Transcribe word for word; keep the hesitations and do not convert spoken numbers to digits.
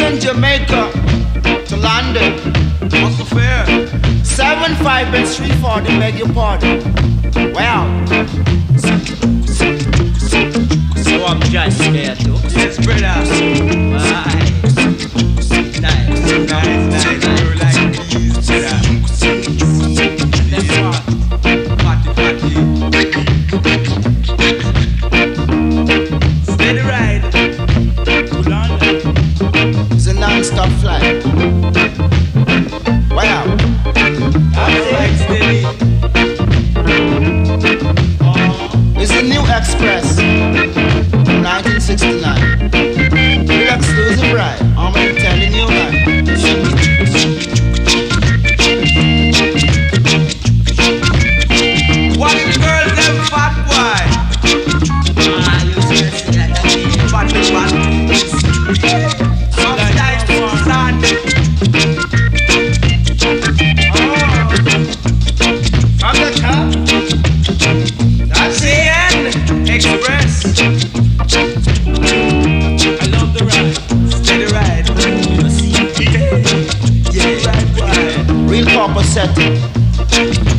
in Jamaica to London. What's the fare? Seven five and three forty, beg your pardon. Well, so I'm just scared too. Yes, brother. Why? Nice, Nice, nice. You like these, brother. Let's walk. Party, party. Steady ride. Hold on. it's a non-stop flight. Well, Like steady. it's the New Express from nineteen sixty-nine. Real exclusive ride. I'm telling you, man. Watch the girls, them fat boy. Ah, you seriously like that? Fat, fat. Sometimes sand. I'm the top. That's the end. Express. I love the ride. Steady ride. You see? Yeah. Yeah. Ride, boy. Real proper setting.